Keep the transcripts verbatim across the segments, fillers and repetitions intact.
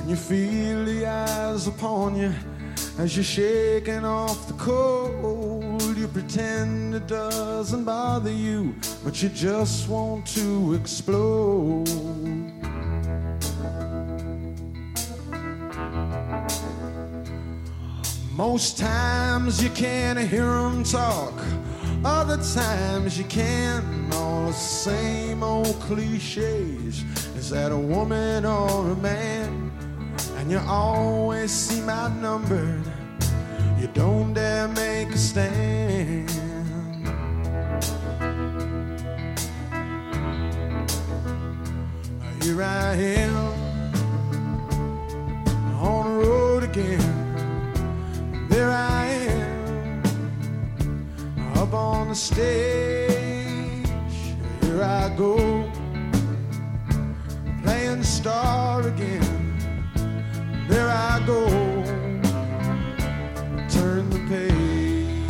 and you feel the eyes upon you as you're shaking off the cold. You pretend it doesn't bother you, but you just want to explode. Most times you can't hear them talk, other times you can. All the same old cliches. Is that a woman or a man? And you always seem outnumbered. You don't dare make a stand. Here I am on the road again. There I am up on the stage. Here I go playing the star again. There I go, turn the page.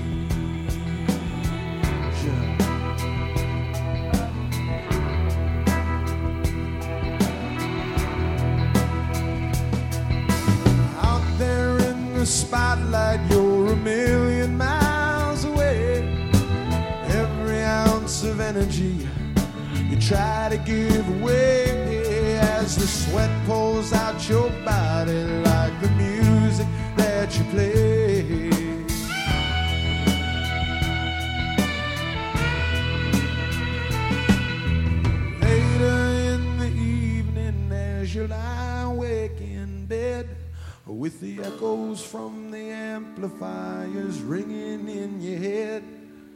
Out there in the spotlight, you're a million miles away. Every ounce of energy you try to give away as the sweat pours out your body like the music that you play. Later in the evening as you lie awake in bed with the echoes from the amplifiers ringing in your head,